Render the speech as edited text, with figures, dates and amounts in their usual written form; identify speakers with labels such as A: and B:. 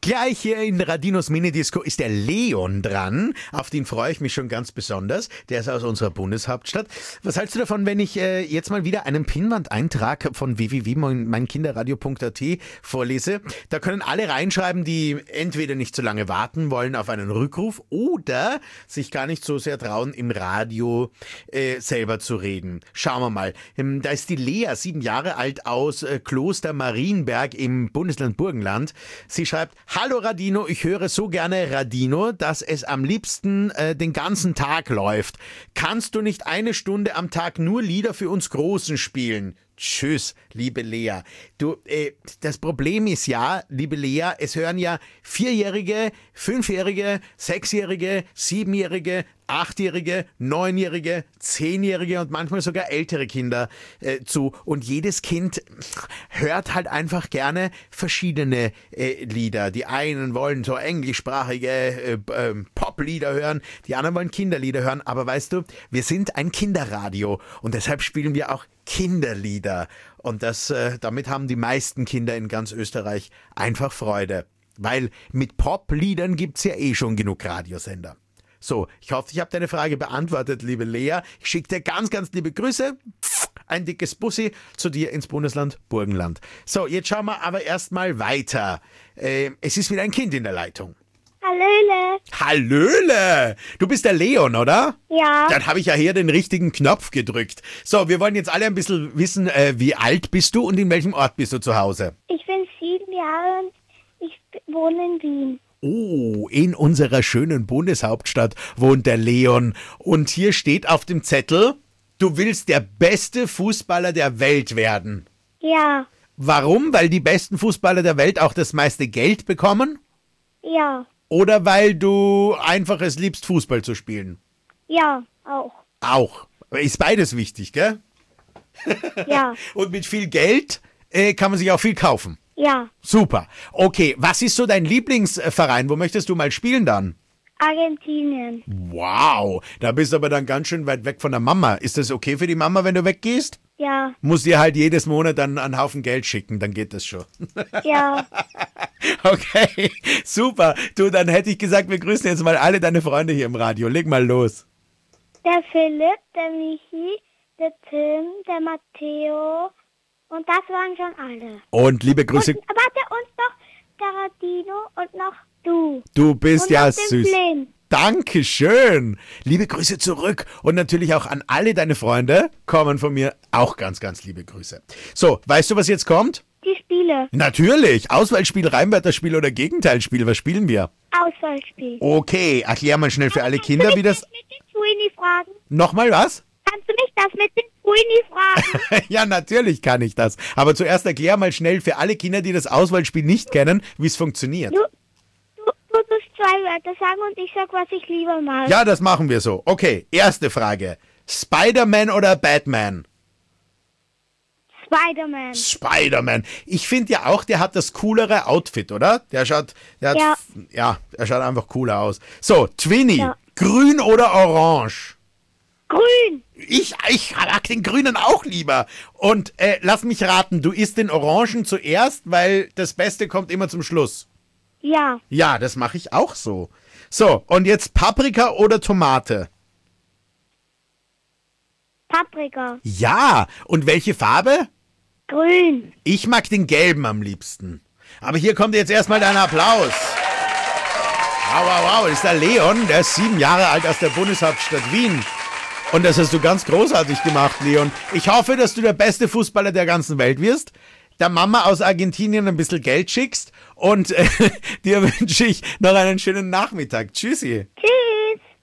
A: Gleich hier in Radinos Minidisco ist der Leon dran. Auf den freue ich mich schon ganz besonders. Der ist aus unserer Bundeshauptstadt. Was hältst du davon, wenn ich jetzt mal wieder einen Pinnwand-Eintrag von www.meinkinderradio.at vorlese? Da können alle reinschreiben, die entweder nicht so lange warten wollen auf einen Rückruf oder sich gar nicht so sehr trauen, im Radio selber zu reden. Schauen wir mal. Da ist die Lea, 7 Jahre alt, aus Kloster Marienberg im Bundesland Burgenland. Sie schreibt: Hallo Radino, ich höre so gerne Radino, dass es am liebsten den ganzen Tag läuft. Kannst du nicht eine Stunde am Tag nur Lieder für uns Großen spielen? Tschüss, liebe Lea. Du, das Problem ist ja, liebe Lea, es hören ja 4-Jährige, 5-Jährige, 6-Jährige, 7-Jährige, 8-Jährige, 9-Jährige, 10-Jährige und manchmal sogar ältere Kinder zu. Und jedes Kind hört halt einfach gerne verschiedene Lieder. Die einen wollen so englischsprachige Poplieder hören, die anderen wollen Kinderlieder hören. Aber weißt du, wir sind ein Kinderradio und deshalb spielen wir auch Kinderlieder. Und damit haben die meisten Kinder in ganz Österreich einfach Freude. Weil mit Popliedern gibt's ja eh schon genug Radiosender. So, ich hoffe, ich habe deine Frage beantwortet, liebe Lea. Ich schicke dir ganz, ganz liebe Grüße. Ein dickes Bussi zu dir ins Bundesland Burgenland. So, jetzt schauen wir aber erstmal weiter. Es ist wieder ein Kind in der Leitung.
B: Hallöle.
A: Hallöle! Du bist der Leon, oder?
B: Ja.
A: Dann habe ich ja hier den richtigen Knopf gedrückt. So, wir wollen jetzt alle ein bisschen wissen, wie alt bist du und in welchem Ort bist du zu Hause?
B: Ich bin 7 Jahre und ich wohne in Wien.
A: Oh, in unserer schönen Bundeshauptstadt wohnt der Leon. Und hier steht auf dem Zettel: Du willst der beste Fußballer der Welt werden.
B: Ja.
A: Warum? Weil die besten Fußballer der Welt auch das meiste Geld bekommen?
B: Ja.
A: Oder weil du einfach es liebst, Fußball zu spielen?
B: Ja, auch.
A: Auch. Ist beides wichtig, gell?
B: Ja.
A: Und mit viel Geld kann man sich auch viel kaufen.
B: Ja.
A: Super. Okay, was ist so dein Lieblingsverein? Wo möchtest du mal spielen dann?
B: Argentinien.
A: Wow, da bist du aber dann ganz schön weit weg von der Mama. Ist das okay für die Mama, wenn du weggehst?
B: Ja.
A: Muss dir halt jedes Monat dann einen Haufen Geld schicken, dann geht das schon.
B: Ja.
A: Okay, super. Du, dann hätte ich gesagt, wir grüßen jetzt mal alle deine Freunde hier im Radio. Leg mal los.
B: Der Philipp, der Michi, der Tim, der Matteo und das waren schon alle.
A: Und liebe Grüße.
B: Und, warte, und noch der Radino und noch du.
A: Du bist
B: und
A: ja
B: noch den
A: süß.
B: Flynn.
A: Dankeschön. Liebe Grüße zurück und natürlich auch an alle deine Freunde kommen von mir auch ganz, ganz liebe Grüße. So, weißt du, was jetzt kommt?
B: Die Spiele.
A: Natürlich. Auswahlspiel, Reimwörterspiel oder Gegenteilspiel. Was spielen wir?
B: Auswahlspiel.
A: Okay, erklär mal schnell für alle Kinder, wie das...
B: Kannst du mich mit den Sweeney fragen?
A: Nochmal was?
B: Kannst du mich das mit den Sweeney fragen?
A: Ja, natürlich kann ich das. Aber zuerst erklär mal schnell für alle Kinder, die das Auswahlspiel nicht kennen, wie es funktioniert.
B: Du musst 2 Wörter sagen und ich sag, was ich lieber mag.
A: Ja, das machen wir so. Okay, erste Frage. Spider-Man oder Batman?
B: Spider-Man.
A: Spider-Man. Ich finde ja auch, der hat das coolere Outfit, oder? Er schaut einfach cooler aus. So, Twinny,
B: Ja.
A: grün oder orange?
B: Grün.
A: Ich mag den Grünen auch lieber. Und lass mich raten, du isst den Orangen zuerst, weil das Beste kommt immer zum Schluss.
B: Ja.
A: Ja, das mache ich auch so. So, und jetzt Paprika oder Tomate?
B: Paprika.
A: Ja, und welche Farbe?
B: Grün.
A: Ich mag den gelben am liebsten. Aber hier kommt jetzt erstmal dein Applaus. Wow, wow, wow, das ist der Leon, der ist 7 Jahre alt aus der Bundeshauptstadt Wien. Und das hast du ganz großartig gemacht, Leon. Ich hoffe, dass du der beste Fußballer der ganzen Welt wirst, der Mama aus Argentinien ein bisschen Geld schickst und dir wünsche ich noch einen schönen Nachmittag. Tschüssi.
B: Tschüss.